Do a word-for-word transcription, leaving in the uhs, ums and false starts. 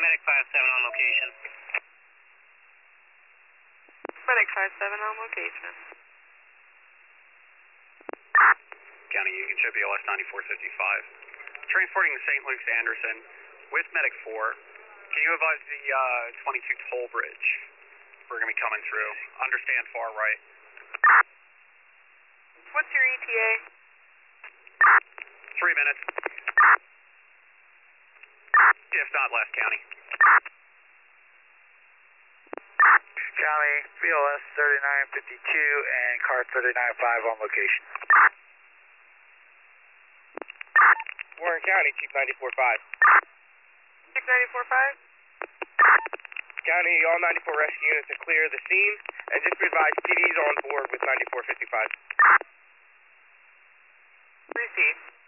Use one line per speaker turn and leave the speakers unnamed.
Medic five seven on location.
Medic five seven on location.
County Union show B L S ninety-four fifty-five. Transporting the Saint Luke's Anderson with Medic four. Can you advise the uh, twenty-two toll bridge? We're going to be coming through. Understand far right.
What's your E T A?
Three minutes. If not less, County.
County, B L S thirty-nine fifty-two and car thirty-nine five on location.
Warren County, Chief ninety-four five.
Chief ninety-four five?
County, all ninety-four rescue units are clear of the scene, and just be advised, T D's on board with ninety-four fifty-five.
Receive.